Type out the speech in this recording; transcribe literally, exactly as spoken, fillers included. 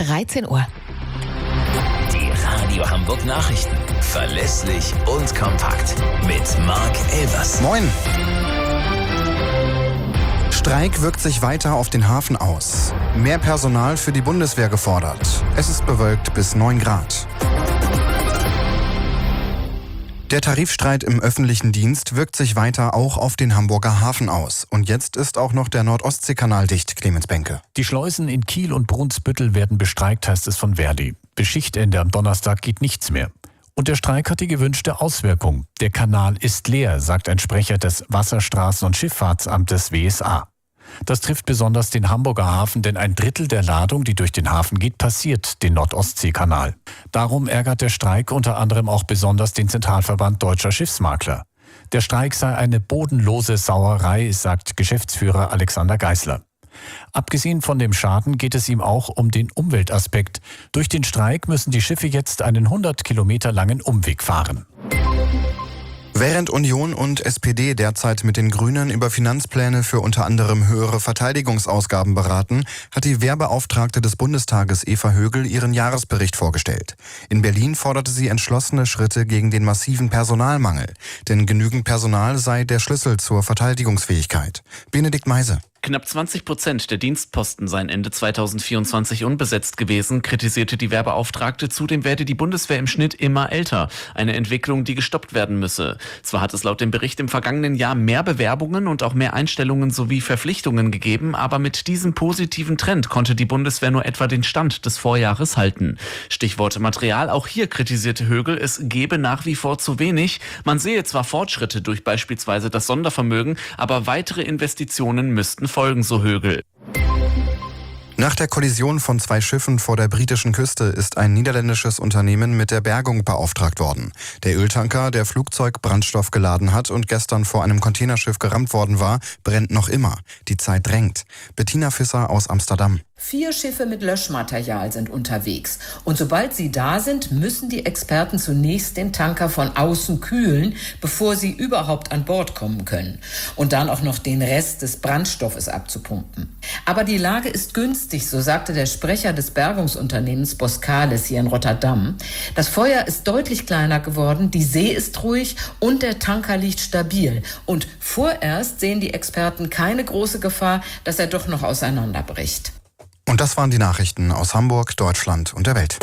dreizehn Uhr. Die Radio Hamburg Nachrichten. Verlässlich und kompakt. Mit Marc Elvers. Moin. Streik wirkt sich weiter auf den Hafen aus. Mehr Personal für die Bundeswehr gefordert. Es ist bewölkt bis neun Grad. Der Tarifstreit im öffentlichen Dienst wirkt sich weiter auch auf den Hamburger Hafen aus. Und jetzt ist auch noch der Nord-Ostsee-Kanal dicht, Clemens Benke. Die Schleusen in Kiel und Brunsbüttel werden bestreikt, heißt es von Verdi. Bis Schichtende am Donnerstag geht nichts mehr. Und der Streik hat die gewünschte Auswirkung. Der Kanal ist leer, sagt ein Sprecher des Wasserstraßen- und Schifffahrtsamtes W S A. Das trifft besonders den Hamburger Hafen, denn ein Drittel der Ladung, die durch den Hafen geht, passiert den Nord-Ostsee-Kanal. Darum ärgert der Streik unter anderem auch besonders den Zentralverband Deutscher Schiffsmakler. Der Streik sei eine bodenlose Sauerei, sagt Geschäftsführer Alexander Geisler. Abgesehen von dem Schaden geht es ihm auch um den Umweltaspekt. Durch den Streik müssen die Schiffe jetzt einen hundert Kilometer langen Umweg fahren. Während Union und S P D derzeit mit den Grünen über Finanzpläne für unter anderem höhere Verteidigungsausgaben beraten, hat die Wehrbeauftragte des Bundestages Eva Högel ihren Jahresbericht vorgestellt. In Berlin forderte sie entschlossene Schritte gegen den massiven Personalmangel. Denn genügend Personal sei der Schlüssel zur Verteidigungsfähigkeit. Benedikt Meise. Knapp zwanzig Prozent der Dienstposten seien Ende zweitausendvierundzwanzig unbesetzt gewesen, kritisierte die Wehrbeauftragte. Zudem werde die Bundeswehr im Schnitt immer älter. Eine Entwicklung, die gestoppt werden müsse. Zwar hat es laut dem Bericht im vergangenen Jahr mehr Bewerbungen und auch mehr Einstellungen sowie Verpflichtungen gegeben, aber mit diesem positiven Trend konnte die Bundeswehr nur etwa den Stand des Vorjahres halten. Stichwort Material, auch hier kritisierte Högel, es gebe nach wie vor zu wenig. Man sehe zwar Fortschritte durch beispielsweise das Sondervermögen, aber weitere Investitionen müssten folgen, so Högel. Nach der Kollision von zwei Schiffen vor der britischen Küste ist ein niederländisches Unternehmen mit der Bergung beauftragt worden. Der Öltanker, der Flugzeugbrandstoff geladen hat und gestern vor einem Containerschiff gerammt worden war, brennt noch immer. Die Zeit drängt. Bettina Fisser aus Amsterdam. Vier Schiffe mit Löschmaterial sind unterwegs. Und sobald sie da sind, müssen die Experten zunächst den Tanker von außen kühlen, bevor sie überhaupt an Bord kommen können. Und dann auch noch den Rest des Brandstoffes abzupumpen. Aber die Lage ist günstig, so sagte der Sprecher des Bergungsunternehmens Boskalis hier in Rotterdam. Das Feuer ist deutlich kleiner geworden, die See ist ruhig und der Tanker liegt stabil. Und vorerst sehen die Experten keine große Gefahr, dass er doch noch auseinanderbricht. Und das waren die Nachrichten aus Hamburg, Deutschland und der Welt.